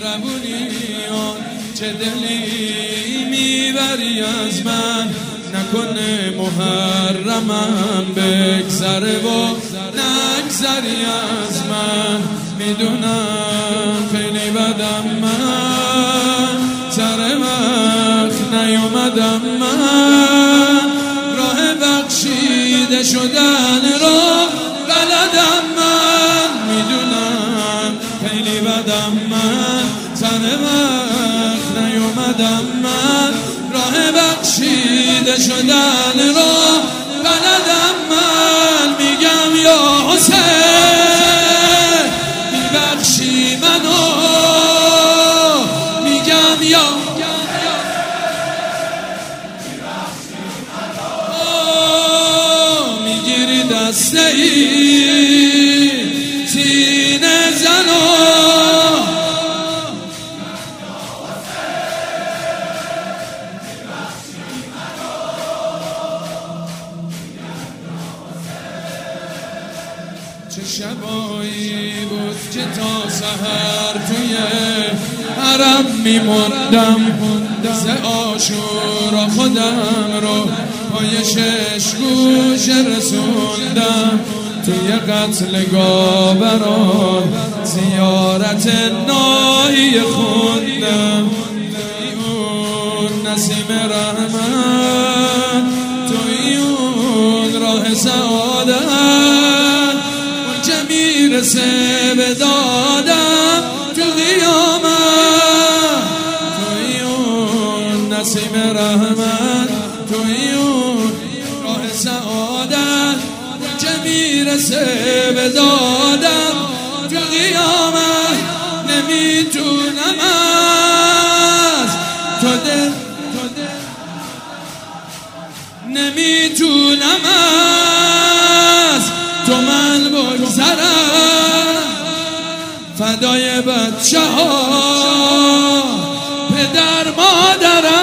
مهربونیان چه دلی میبری از من، نکنه محرمم بگذره و نگذری از من. میدونم خیلی بدم من، سر وقت نیومدم من، راه بخشیده شدن رو بلدم من. میدونم خیلی بدم من، سر وقت نیومدم من، راه بخشیده شدن رو بلدم من. میگم یا حسین میبخشی منو، میگم یا میگیری دسته ای سینه زنو، چه شبایی بود که تا سحر توی حرم میموندم، ز عاشورا خودم رو پای شش گوشه رسوندم، توی قتلگاه برای زیارت نایی خوندم. اون نسیم رحمت، توی اون راه سعادت، میرسه به دادم تو قیامت. توی اون نسیم رحمت، توی اون راه سعادت، که میرسه به دادم تو قیامت. نمیتونم از تو دل، نمیتونم از تو من بگذرم، فدای بچه ها پدر مادرم.